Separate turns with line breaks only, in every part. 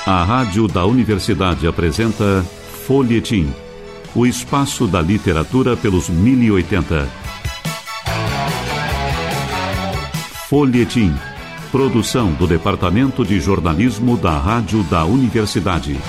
A Rádio da Universidade apresenta Folhetim, o espaço da literatura pelos 1080. Folhetim, produção do Departamento de Jornalismo da Rádio da Universidade.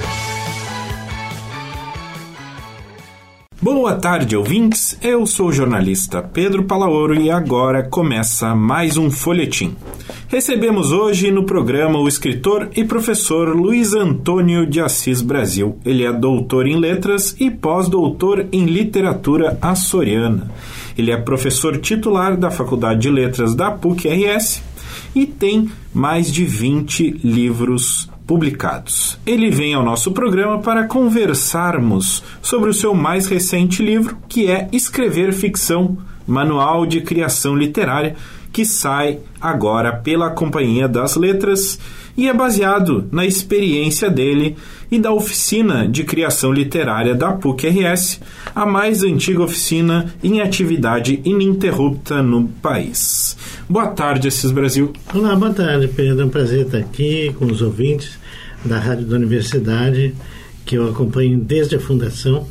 Boa tarde, ouvintes. Eu sou o jornalista Pedro Palaoro e agora começa mais um Folhetim. Recebemos hoje no programa o escritor e professor Luiz Antônio de Assis Brasil. Ele é doutor em letras e pós-doutor em literatura açoriana. Ele é professor titular da Faculdade de Letras da PUC-RS e tem mais de 20 livros publicados. Ele vem ao nosso programa para conversarmos sobre o seu mais recente livro, que é Escrever Ficção, Manual de Criação Literária, que sai agora pela Companhia das Letras e é baseado na experiência dele e da oficina de criação literária da PUC-RS, a mais antiga oficina em atividade ininterrupta no país. Boa tarde, Assis Brasil.
Olá, boa tarde, Pedro. É um prazer estar aqui com os ouvintes da Rádio da Universidade, que eu acompanho desde a fundação,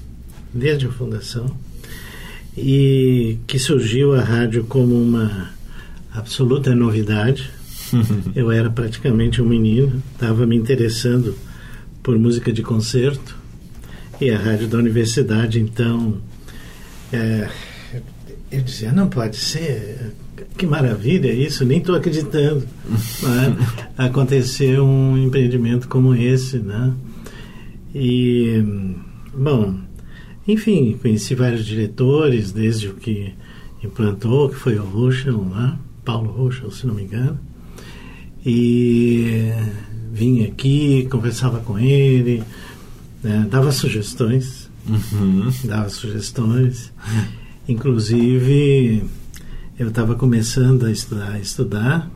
e que surgiu a rádio como uma absoluta novidade. Eu era praticamente um menino, estava me interessando por música de concerto, e a rádio da universidade, então, eu dizia, não pode ser, que maravilha isso, nem estou acreditando. Aconteceu um empreendimento como esse, né? E, bom, enfim, conheci vários diretores, desde o que implantou, que foi o Ruschel, né? Paulo Ruschel, se não me engano, e vinha aqui, conversava com ele, dava sugestões, inclusive eu estava começando a estudar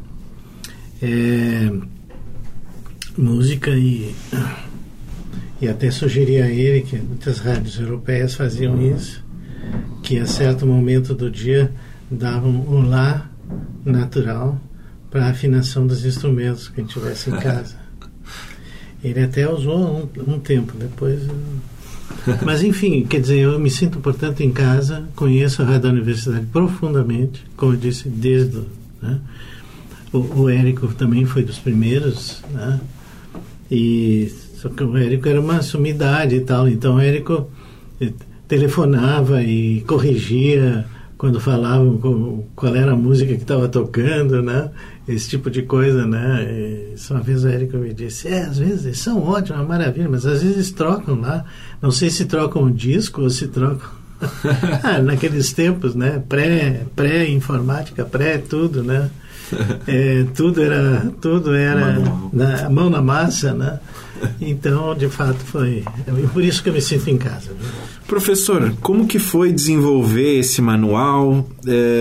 música e até sugeri a ele que muitas rádios europeias faziam isso, que a certo momento do dia davam um lá natural para a afinação dos instrumentos que a gente tivesse em casa. Ele até usou um tempo, depois... Mas, enfim, quer dizer, eu me sinto, portanto, em casa, conheço a Rádio da Universidade profundamente, como eu disse, desde... Né? O Érico também foi dos primeiros, né? Só que o Érico era uma sumidade e tal, então o Érico telefonava e corrigia quando falavam qual era a música que estava tocando, né? Esse tipo de coisa, né? E uma vez o Érico me disse, às vezes eles são ótimos, uma maravilha, mas às vezes trocam lá, não sei se trocam o disco ou se trocam... naqueles tempos, né? Pré-informática, tudo, né? Tudo era na mão na massa, né? Então, de fato, foi por isso que eu me sinto em casa, viu?
Professor, como que foi desenvolver esse manual?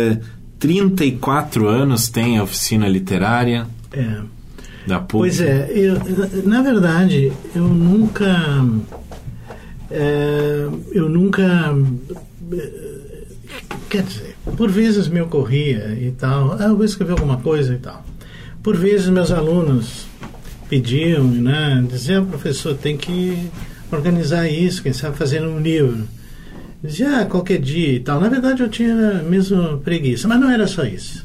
34 anos tem a oficina literária da PUC.
Pois na verdade, eu nunca quer dizer, por vezes me ocorria e tal, eu vou escrever alguma coisa e tal. Por vezes meus alunos pediam, né, diziam, professor, tem que organizar isso, quem sabe fazer um livro. Dizia, qualquer dia e tal. Na verdade eu tinha mesmo preguiça, mas não era só isso.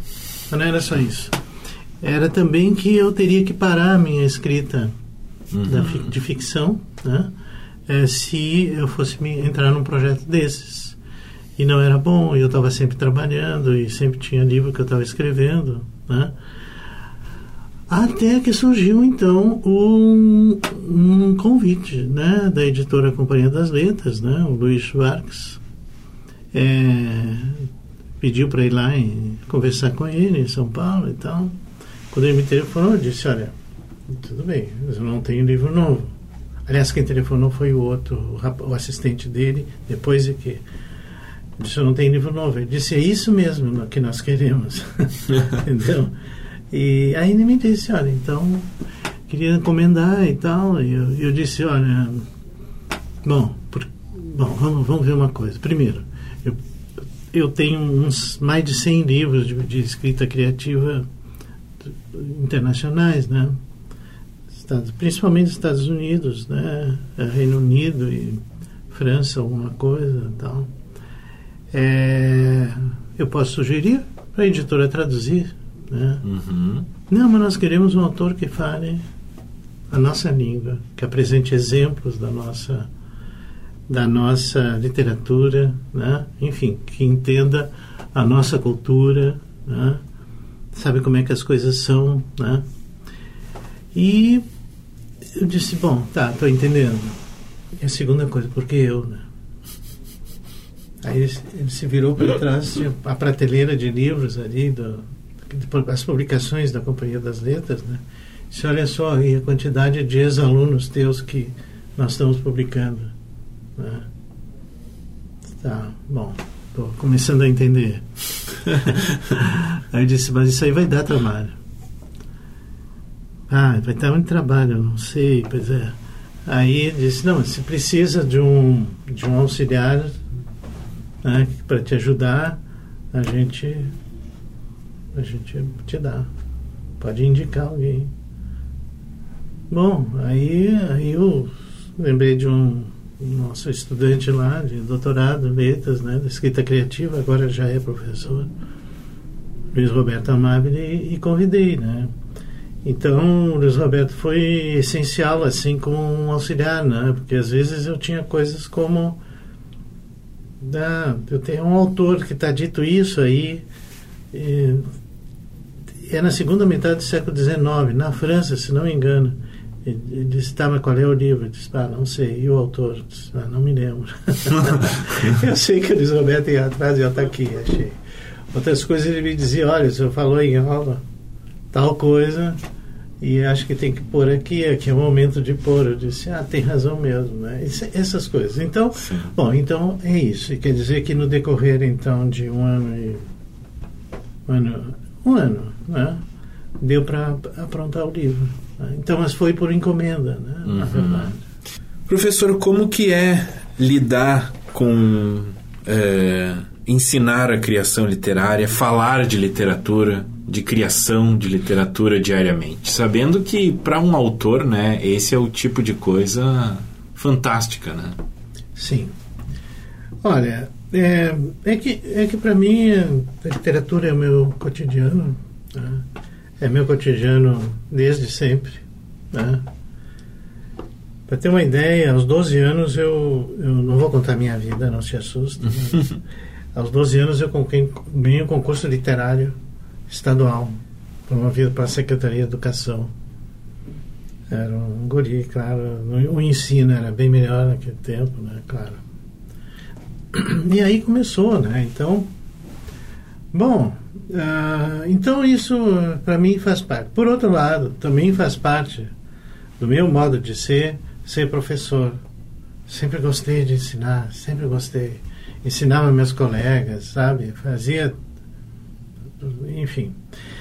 Era também que eu teria que parar a minha escrita de ficção, né, se eu fosse entrar num projeto desses. E não era bom, eu estava sempre trabalhando e sempre tinha livro que eu estava escrevendo, né? Até que surgiu, então, um convite, né, da editora Companhia das Letras, né, o Luiz Schwartz, pediu para ir lá e conversar com ele em São Paulo e tal. Quando ele me telefonou, eu disse, olha, tudo bem, mas eu não tenho livro novo. Aliás, quem telefonou foi o outro, o assistente dele, depois de que... Eu disse, eu não tenho livro novo. Ele disse, é isso mesmo que nós queremos. Entendeu? E aí ele me disse, olha, então, queria encomendar e tal. E eu disse, olha, bom, vamos ver uma coisa. Primeiro, eu tenho mais de 100 livros de escrita criativa internacionais, né? principalmente Estados Unidos, né? Reino Unido e França, alguma coisa e tal. Eu posso sugerir para a editora traduzir, né? Não, mas nós queremos um autor que fale a nossa língua, que apresente exemplos da nossa literatura, né? Enfim, que entenda a nossa cultura, né? Sabe como é que as coisas são, né? E eu disse, bom, tá, estou entendendo. E a segunda coisa, por que eu, né? Aí ele se virou para trás, tinha a prateleira de livros ali, as publicações da Companhia das Letras, né? Disse, olha só aí a quantidade de ex-alunos teus que nós estamos publicando, né? Tá, bom, estou começando a entender. Aí eu disse, mas isso aí vai dar trabalho. Vai dar muito trabalho, eu não sei, pois é. Aí ele disse, não, se precisa de um auxiliar, né, para te ajudar, a gente te dá. Pode indicar alguém. Bom, aí eu lembrei de um nosso estudante lá, de doutorado em letras, né, de escrita criativa, agora já é professor, Luiz Roberto Amabile, e convidei, né. Então, o Luiz Roberto foi essencial, assim, como um auxiliar, né, porque às vezes eu tinha coisas como... eu tenho um autor que está dito isso aí, é na segunda metade do século XIX, na França, se não me engano. Ele disse, tá, mas qual é o livro? Eu disse, não sei. E o autor? Eu disse, não me lembro. Eu sei que o Luiz Roberto ia atrás e já está aqui, achei. Outras coisas ele me dizia, olha, o senhor falou em aula tal coisa e acho que tem que pôr aqui é o momento de pôr. Eu disse, tem razão mesmo, né? Essas coisas. Então, sim. Bom, então é isso. E quer dizer que no decorrer, então, de um ano, né? Deu para aprontar o livro. Né? Então, mas foi por encomenda, né? Na verdade.
Professor, como que é lidar com ensinar a criação literária, falar de literatura, de criação de literatura diariamente, sabendo que para um autor, né, esse é o tipo de coisa fantástica, né?
Sim. Olha, é que para mim a literatura é o meu cotidiano, né? É meu cotidiano desde sempre, né? Para ter uma ideia, aos 12 anos eu não vou contar minha vida, não se assuste, mas aos 12 anos eu ganhei um concurso literário estadual, promovido para a Secretaria de Educação. Era um guri, claro, o ensino era bem melhor naquele tempo, né, claro. E aí começou, né, então, bom, então isso para mim faz parte. Por outro lado, também faz parte do meu modo de ser professor. Sempre gostei de ensinar, sempre gostei. Ensinava meus colegas, sabe? Fazia... Enfim.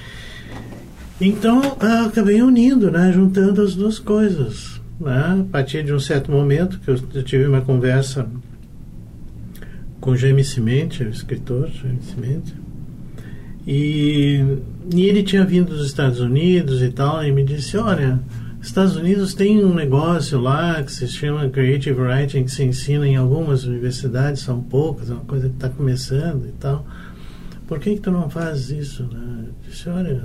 Então, acabei unindo, né? Juntando as duas coisas. Né? A partir de um certo momento que eu tive uma conversa com Jaime Cimenti, o escritor Jaime Cimenti, e ele tinha vindo dos Estados Unidos e tal, e me disse, olha... Estados Unidos tem um negócio lá que se chama Creative Writing, que se ensina em algumas universidades, são poucas, é uma coisa que está começando e tal. Por que tu não fazes isso? Né? Eu disse, olha,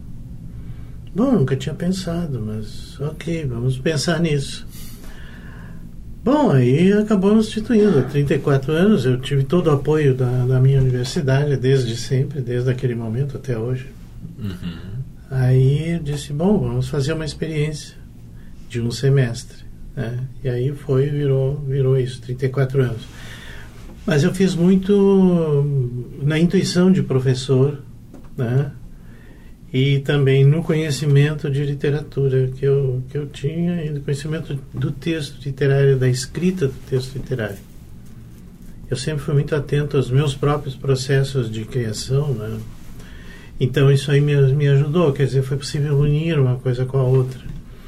bom, nunca tinha pensado, mas ok, vamos pensar nisso. Bom, aí acabou nos instituindo. Há 34 anos eu tive todo o apoio da minha universidade, desde sempre, desde aquele momento até hoje. Aí eu disse, bom, vamos fazer uma experiência de um semestre, né? E aí virou isso, 34 anos. Mas eu fiz muito na intuição de professor, né? E também no conhecimento de literatura que eu tinha, e no conhecimento do texto literário, da escrita do texto literário. Eu sempre fui muito atento aos meus próprios processos de criação, né? Então isso aí me ajudou, quer dizer, foi possível unir uma coisa com a outra.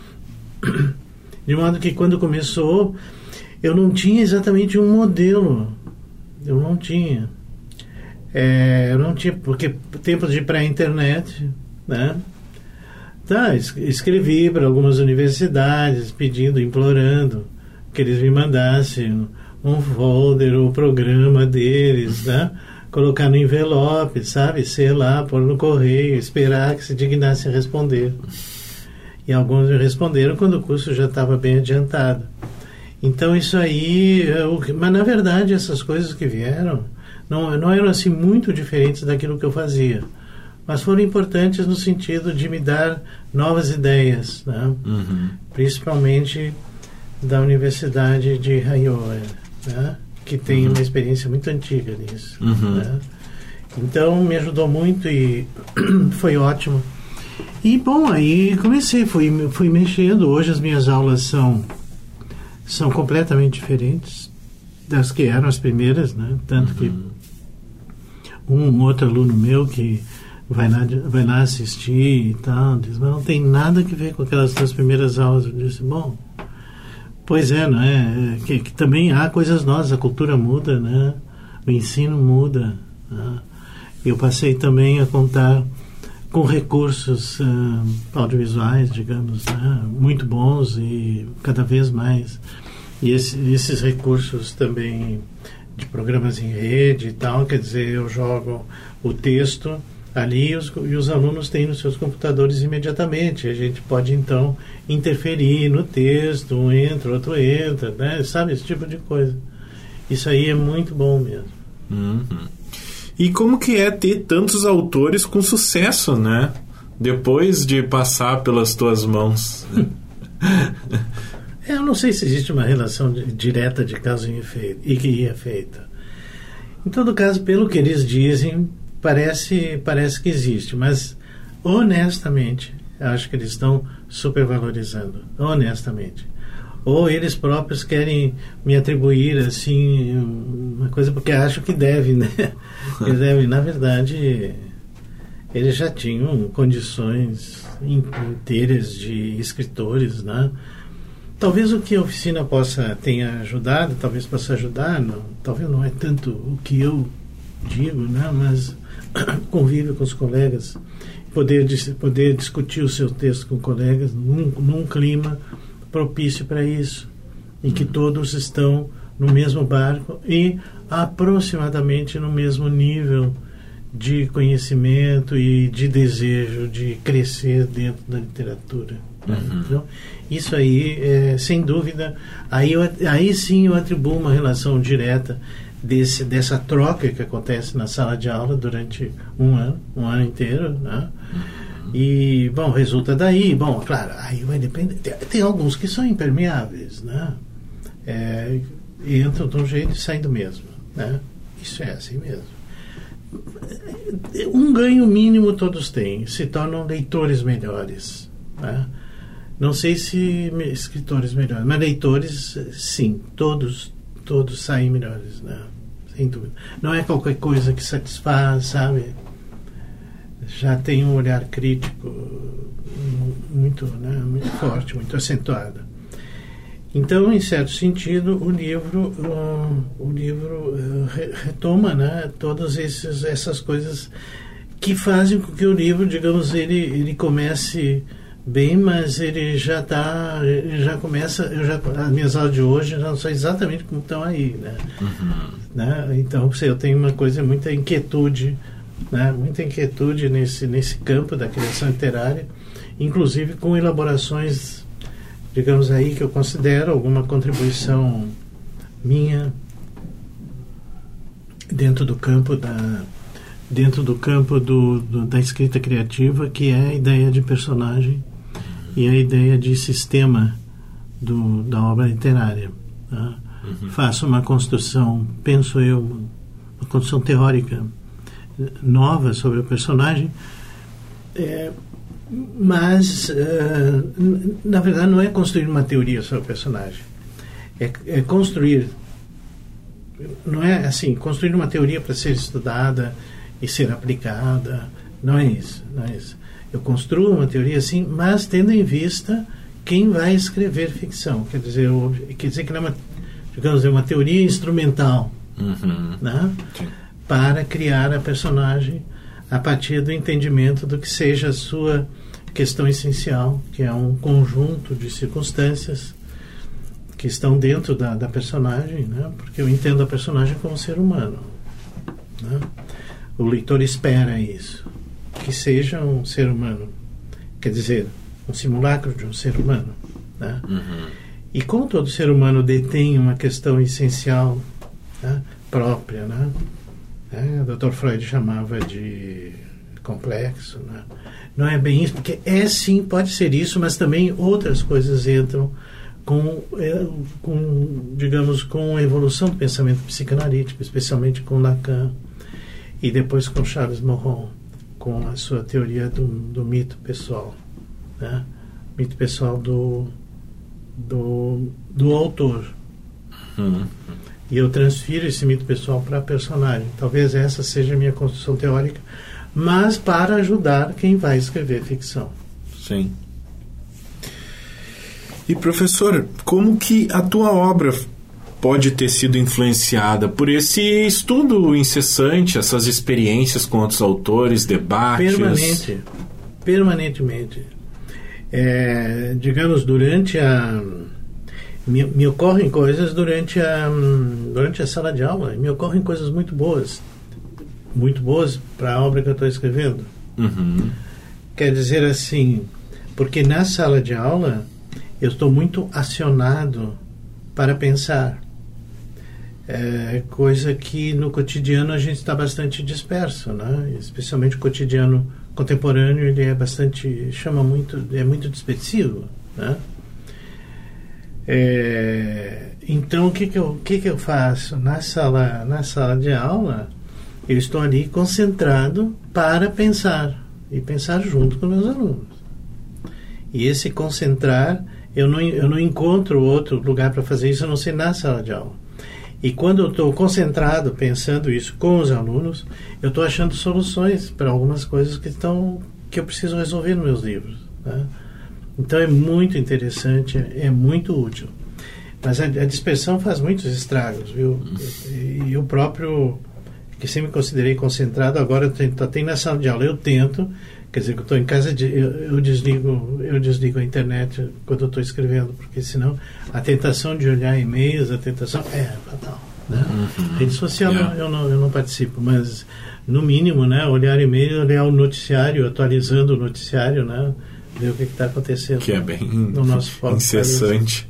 De modo que quando começou, eu não tinha exatamente um modelo. Eu não tinha, porque tempos de pré-internet, né? Tá, escrevi para algumas universidades pedindo, implorando que eles me mandassem um folder ou programa deles, né? Colocar no envelope, sabe? Selar, pôr no correio, esperar que se dignassem a responder. E alguns me responderam quando o curso já estava bem adiantado. Então isso aí, mas na verdade essas coisas que vieram não eram assim muito diferentes daquilo que eu fazia, mas foram importantes no sentido de me dar novas ideias, né? Principalmente da Universidade de Iowa, né? Que tem uma experiência muito antiga nisso. Né? Então me ajudou muito e foi ótimo. E bom, aí comecei, fui mexendo. Hoje as minhas aulas são completamente diferentes das que eram as primeiras, né? Tanto que um outro aluno meu que vai lá assistir e tal, diz, mas não tem nada a ver com aquelas duas primeiras aulas. Eu disse, bom, pois é, não é? Que também há coisas novas, a cultura muda, né? O ensino muda. Né? Eu passei também a contar com recursos audiovisuais, digamos, né? Muito bons e cada vez mais. E esses recursos também de programas em rede e tal, quer dizer, eu jogo o texto ali e os alunos têm nos seus computadores imediatamente. A gente pode, então, interferir no texto, um entra, outro entra, né? Sabe, esse tipo de coisa. Isso aí é muito bom mesmo.
E como que é ter tantos autores com sucesso, né? Depois de passar pelas tuas mãos.
Eu não sei se existe uma relação direta de causa e efeito. Em todo caso, pelo que eles dizem, parece que existe, mas honestamente, acho que eles estão supervalorizando, honestamente. Ou eles próprios querem me atribuir assim uma coisa porque acham que devem, né? Eles devem, na verdade, eles já tinham condições inteiras de escritores, né? Talvez o que a oficina tenha ajudado, talvez possa ajudar, não, talvez não é tanto o que eu digo, né? Mas convívio com os colegas, poder discutir o seu texto com colegas num clima propício para isso, em que todos estão no mesmo barco e aproximadamente no mesmo nível de conhecimento e de desejo de crescer dentro da literatura. Então, isso aí, sem dúvida, aí sim eu atribuo uma relação direta dessa troca que acontece na sala de aula durante um ano inteiro, né? E, bom, resulta daí, bom, claro, aí vai depender, tem alguns que são impermeáveis, né? Entram de um jeito e saem do mesmo, né? Isso é assim mesmo. Um ganho mínimo todos têm, se tornam leitores melhores, né? Não sei se escritores melhores, mas leitores, sim, todos saem melhores, né? Sem dúvida. Não é qualquer coisa que satisfaz, sabe? Já tem um olhar crítico muito, né, muito forte, muito acentuado. Então, em certo sentido, o livro retoma, né, todas essas coisas que fazem com que o livro, digamos, ele comece bem, mas ele já começa, as minhas aulas de hoje já não são exatamente como estão aí, né? Né? Então, eu tenho muita inquietude, né? Muita inquietude nesse campo da criação literária, inclusive com elaborações, digamos aí, que eu considero alguma contribuição minha dentro do campo da escrita criativa, que é a ideia de personagem e a ideia de sistema da obra literária. Tá? Faço uma construção, penso eu, uma construção teórica nova sobre o personagem, mas na verdade não é construir uma teoria sobre o personagem, é construir, não é assim, construir uma teoria para ser estudada e ser aplicada, não é isso. Eu construo uma teoria assim, mas tendo em vista quem vai escrever ficção, quer dizer que não é uma teoria instrumental, né? Para criar a personagem a partir do entendimento do que seja a sua questão essencial, que é um conjunto de circunstâncias que estão dentro da personagem, né? Porque eu entendo a personagem como ser humano, né? O leitor espera isso, que seja um ser humano, quer dizer, um simulacro de um ser humano, né? E como todo ser humano detém uma questão essencial, né, própria, né? O Dr. Freud chamava de complexo, né? Não é bem isso, porque sim, pode ser isso, mas também outras coisas entram digamos, com a evolução do pensamento psicanalítico, especialmente com Lacan e depois com Charles Moreau, com a sua teoria do mito pessoal, né? Mito pessoal do autor. E eu transfiro esse mito pessoal para a personagem. Talvez essa seja a minha construção teórica, mas para ajudar quem vai escrever ficção.
Sim. E, professor, como que a tua obra pode ter sido influenciada por esse estudo incessante, essas experiências com outros autores, debates?
Permanentemente. Digamos, durante me ocorrem coisas durante a sala de aula, me ocorrem coisas muito boas para a obra que eu estou escrevendo. Quer dizer assim, porque na sala de aula eu estou muito acionado para pensar, coisa que no cotidiano a gente está bastante disperso, né? Especialmente o cotidiano contemporâneo, ele é muito dispersivo, né? Então o que eu faço na sala de aula? Eu estou ali concentrado para pensar e pensar junto com meus alunos. E esse concentrar, eu não encontro outro lugar para fazer isso a não ser na sala de aula. E quando eu estou concentrado pensando isso com os alunos, eu estou achando soluções para algumas coisas que eu preciso resolver nos meus livros, né? Então é muito interessante, é muito útil. Mas a dispersão faz muitos estragos, viu? E eu próprio, que sempre me considerei concentrado, agora tem na sala de aula, eu tento, quer dizer, que eu estou em casa, eu desligo a internet quando eu estou escrevendo, porque senão a tentação de olhar e-mails, a tentação é fatal, né? Rede social eu não participo, mas no mínimo, né, olhar e-mail, olhar o noticiário, atualizando o noticiário, né, ver o que está acontecendo,
que é bem
no nosso
incessante.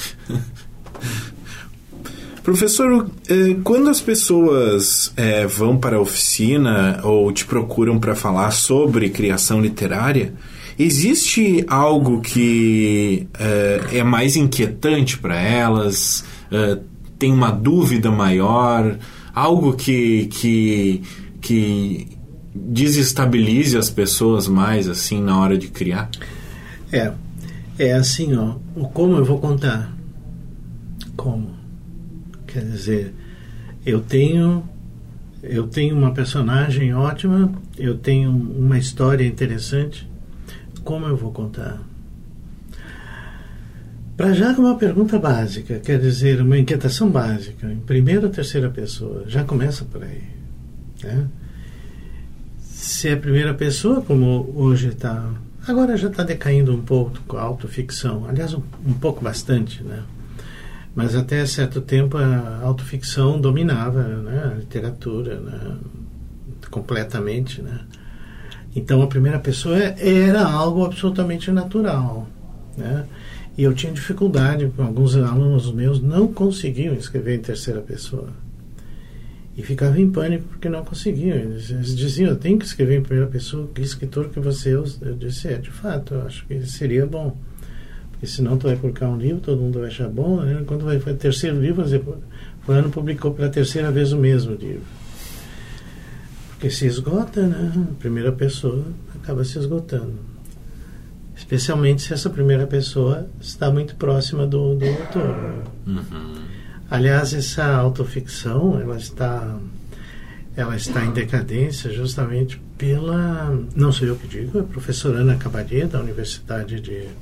Professor, quando as pessoas vão para a oficina ou te procuram para falar sobre criação literária, existe algo que é mais inquietante para elas? Tem uma dúvida maior? Algo que desestabilize as pessoas mais assim na hora de criar?
É assim, ó, como eu vou contar? Como? Quer dizer, eu tenho uma personagem ótima, eu tenho uma história interessante, como eu vou contar? Para já com uma pergunta básica, quer dizer, uma inquietação básica, em primeira ou terceira pessoa, já começa por aí, né? Se é primeira pessoa, como hoje está, agora já está decaindo um pouco com a autoficção, aliás, um pouco bastante, né? Mas até certo tempo a autoficção dominava, né, a literatura, né, completamente, né? Então a primeira pessoa era algo absolutamente natural, né? E eu tinha dificuldade com alguns alunos meus, não conseguiam escrever em terceira pessoa. E ficava em pânico porque não conseguiam. Eles diziam, eu tenho que escrever em primeira pessoa, que escritor que você é. Eu disse, de fato, eu acho que seria bom. Porque senão tu vai publicar um livro, todo mundo vai achar bom, né? Quando vai fazer o terceiro livro, fulano publicou pela terceira vez o mesmo livro. Porque se esgota, né? A primeira pessoa acaba se esgotando. Especialmente se essa primeira pessoa está muito próxima do autor. Aliás, essa autoficção, ela está em decadência justamente pela... Não sou eu que digo, é a professora Ana Cabaré, da Universidade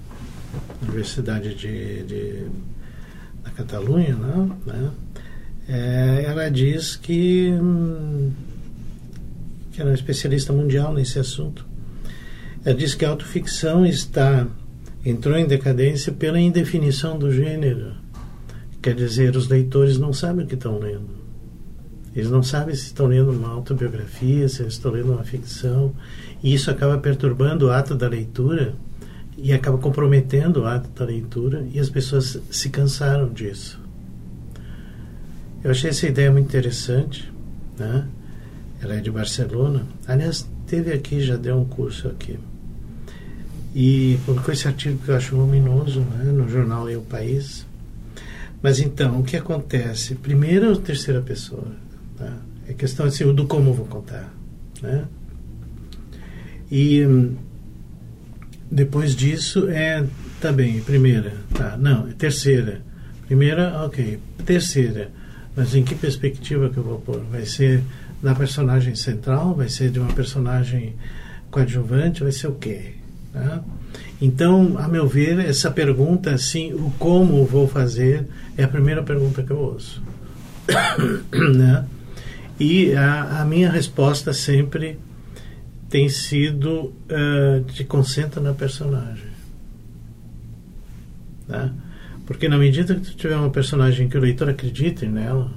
da Catalunha, né? Ela diz que ela é uma especialista mundial nesse assunto. Ela diz que a autoficção entrou em decadência pela indefinição do gênero. Quer dizer, os leitores não sabem o que estão lendo. Eles não sabem se estão lendo uma autobiografia, se estão lendo uma ficção, e isso acaba perturbando o ato da leitura e acaba comprometendo o ato da leitura, e as pessoas se cansaram disso. Eu achei essa ideia muito interessante, né? Ela é de Barcelona. Aliás, teve aqui, já deu um curso aqui. E publicou esse artigo que eu acho luminoso, né, no jornal O País. Mas então, o que acontece? Primeiro, a terceira pessoa. Tá? É questão assim, do como eu vou contar. Né? E depois disso tá bem, primeira. Tá, não, terceira. Primeira, ok. Terceira. Mas em que perspectiva que eu vou pôr? Vai ser da personagem central? Vai ser de uma personagem coadjuvante? Vai ser o quê? Tá? Então, a meu ver, essa pergunta, assim, o como vou fazer, é a primeira pergunta que eu ouço. Né? E a minha resposta sempre tem sido te concentra na personagem. Tá? Porque na medida que tu tiver uma personagem que o leitor acredite nela,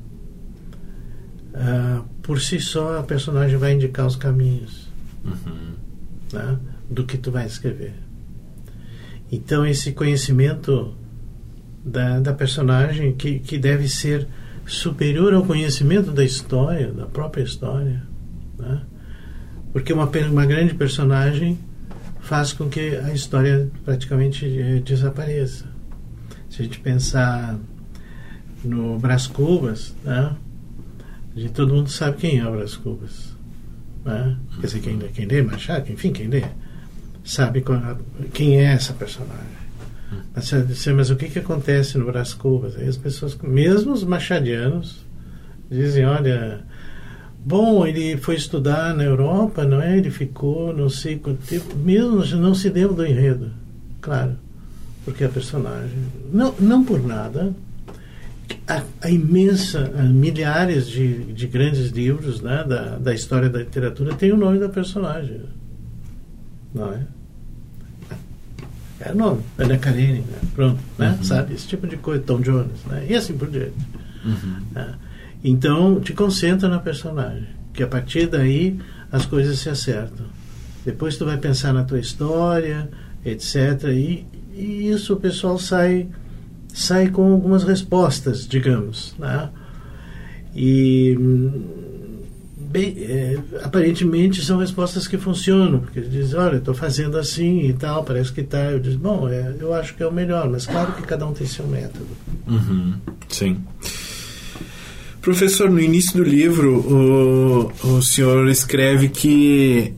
por si só a personagem vai indicar os caminhos. Tá? Do que tu vai escrever. Então esse conhecimento da personagem que deve ser superior ao conhecimento da história, da própria história, né? Porque uma grande personagem faz com que a história praticamente desapareça. Se a gente pensar no Brás Cubas, né? Todo mundo sabe quem é o Brás Cubas, né? Quer dizer, quem lê Machado, enfim, quem lê sabe quem é essa personagem. Mas o que acontece no Brás Cubas? Aí as pessoas, mesmo os machadianos, dizem, olha, bom, ele foi estudar na Europa, não é? Ele ficou não sei quanto tempo, mesmo não se lembra do enredo, claro, porque a personagem, não por nada, a imensa, milhares de grandes livros, né, da história da literatura tem o nome da personagem, não é? É o nome, Ana Karenina, né? Pronto, né? Sabe? Esse tipo de coisa, Tom Jones, né? E assim por diante. Né? Então, te concentra na personagem, que a partir daí as coisas se acertam. Depois tu vai pensar na tua história, etc. E isso o pessoal sai com algumas respostas, digamos, né? E bem, aparentemente são respostas que funcionam, porque ele diz, olha, estou fazendo assim e tal, parece que está. Eu digo, bom, eu acho que é o melhor, mas claro que cada um tem seu método.
Sim. Professor, no início do livro o senhor escreve que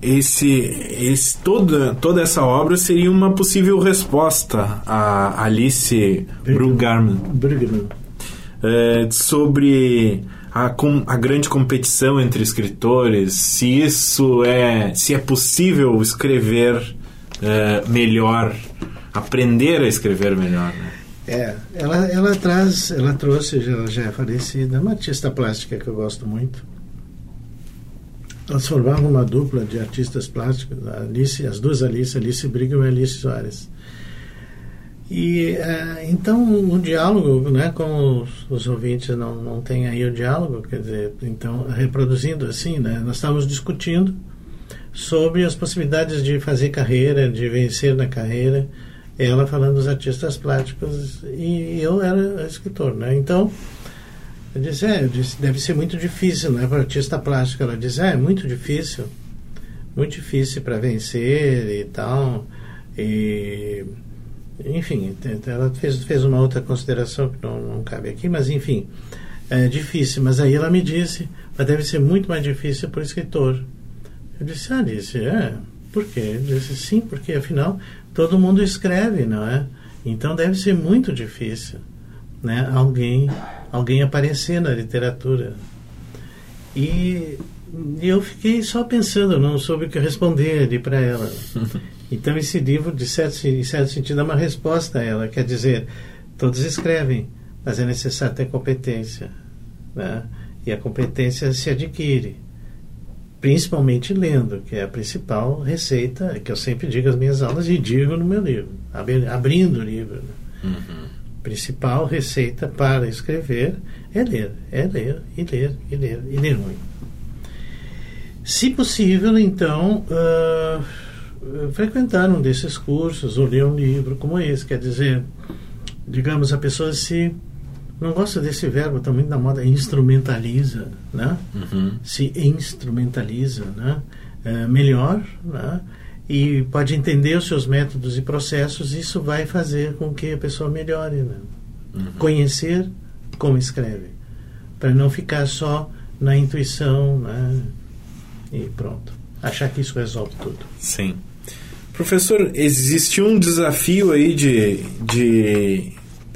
toda essa obra seria uma possível resposta a Alice Brueggemann sobre a grande competição entre escritores, se é possível escrever melhor, aprender a escrever melhor, né?
Ela trouxe, ela já é falecida, uma artista plástica que eu gosto muito. Elas formavam uma dupla de artistas plásticos, as duas Alice Brueggemann e Alice Soares. E então o diálogo, né, como os ouvintes não têm aí o diálogo, quer dizer, então reproduzindo assim, né, nós estávamos discutindo sobre as possibilidades de fazer carreira, de vencer na carreira, ela falando dos artistas plásticos e eu era escritor, né? Então eu disse, deve ser muito difícil, né, para artista plástico. Ela disse, é muito difícil para vencer e tal, e enfim, ela fez uma outra consideração que não cabe aqui, mas enfim, é difícil. Mas aí ela me disse, mas deve ser muito mais difícil para o escritor. Eu disse, por quê? Eu disse, sim, porque afinal todo mundo escreve, não é? Então deve ser muito difícil, né, alguém aparecer na literatura. E eu fiquei só pensando, não soube o que responder ali para ela. Então esse livro, em certo sentido, é uma resposta a ela. Quer dizer, todos escrevem, mas é necessário ter competência, né? E a competência se adquire. principalmente lendo, que é a principal receita que eu sempre digo às minhas aulas e digo no meu livro, abrindo o livro. Né? Principal receita para escrever é ler e ler muito. Se possível, então, frequentar um desses cursos ou ler um livro como esse. Quer dizer, digamos, a pessoa se não gosta desse verbo também da moda, instrumentaliza, né? Se instrumentaliza, né? Melhor, né? E pode entender os seus métodos e processos, isso vai fazer com que a pessoa melhore, né? Conhecer como escreve, para não ficar só na intuição, né? E pronto, achar que isso resolve tudo.
Sim. Professor, existe um desafio aí de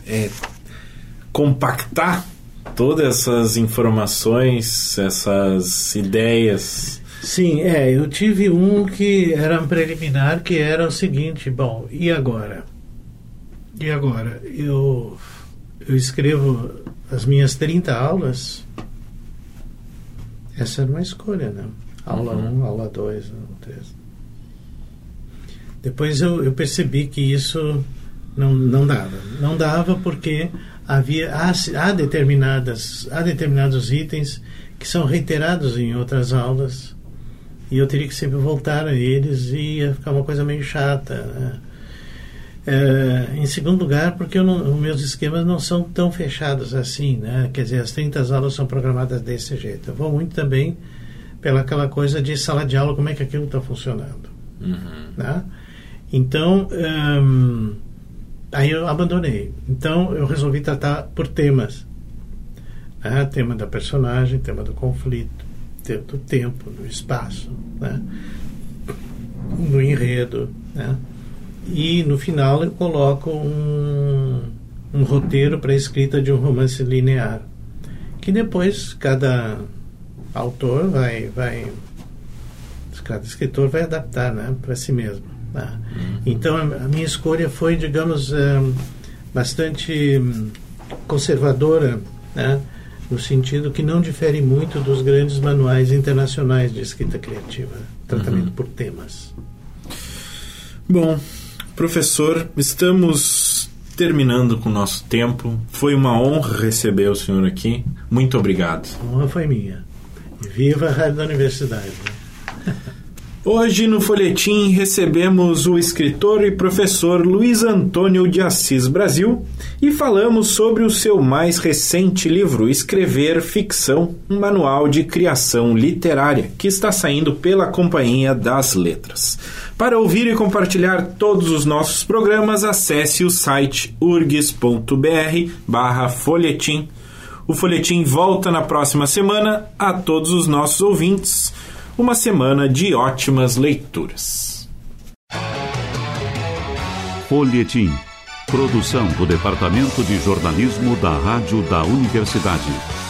compactar todas essas informações, essas ideias.
Sim, eu tive um que era um preliminar, que era o seguinte: bom, e agora? Eu escrevo as minhas 30 aulas. Essa era uma escolha, né? Aula 1, aula 2, aula 3. Depois eu percebi que isso não dava. Não dava porque há determinados itens que são reiterados em outras aulas e eu teria que sempre voltar a eles e ia ficar uma coisa meio chata, né? Em segundo lugar, porque os meus esquemas não são tão fechados assim, né? Quer dizer, as 30 aulas são programadas desse jeito. Eu vou muito também pela aquela coisa de sala de aula, como é que aquilo está funcionando. Né? Então, aí eu abandonei. Então, eu resolvi tratar por temas. Né? Tema da personagem, tema do conflito, do tempo, do espaço, né? Do enredo, né? E no final eu coloco um roteiro para a escrita de um romance linear, que depois cada autor cada escritor vai adaptar, né, para si mesmo, né? Então a minha escolha foi, digamos, bastante conservadora, né, no sentido que não difere muito dos grandes manuais internacionais de escrita criativa, tratamento por temas.
Bom, professor, estamos terminando com o nosso tempo. Foi uma honra receber o senhor aqui. Muito obrigado.
A honra foi minha. Viva a Rádio da Universidade.
Hoje no Folhetim recebemos o escritor e professor Luiz Antônio de Assis Brasil e falamos sobre o seu mais recente livro, Escrever Ficção, um manual de criação literária, que está saindo pela Companhia das Letras. Para ouvir e compartilhar todos os nossos programas, acesse o site urgs.br/folhetim. O Folhetim volta na próxima semana. A todos os nossos ouvintes, uma semana de ótimas leituras.
Folhetim. Produção do Departamento de Jornalismo da Rádio da Universidade.